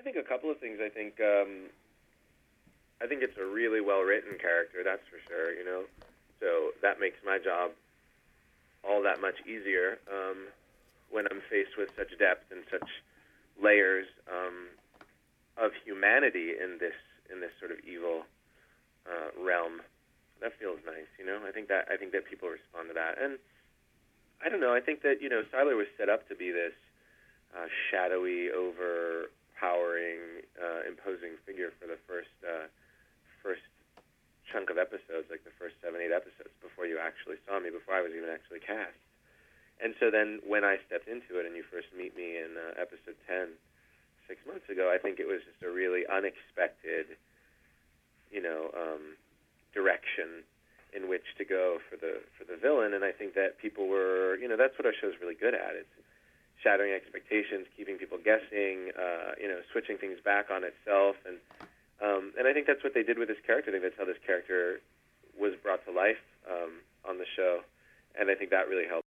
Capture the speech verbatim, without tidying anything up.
I think a couple of things. I think um, I think it's a really well-written character, that's for sure, you know. So that makes my job all that much easier um, when I'm faced with such depth and such layers um, of humanity in this in this sort of evil uh, realm. That feels nice, you know. I think that I think that people respond to that, and I don't know. I think that you know Sylar was set up to be this uh, shadowy, overpowering, uh, imposing figure for the first uh, first chunk of episodes, like the first seven, eight episodes before you actually saw me, before I was even actually cast. And so then when I stepped into it and you first meet me in uh, episode ten, six months ago, I think it was just a really unexpected, you know, um, direction in which to go for the for the villain. And I think that people were, you know, that's what our show's really good at. It's shattering expectations, keeping people guessing, uh, you know, switching things back on itself. And um, and I think that's what they did with this character. I think that's how this character was brought to life um, on the show. And I think that really helped.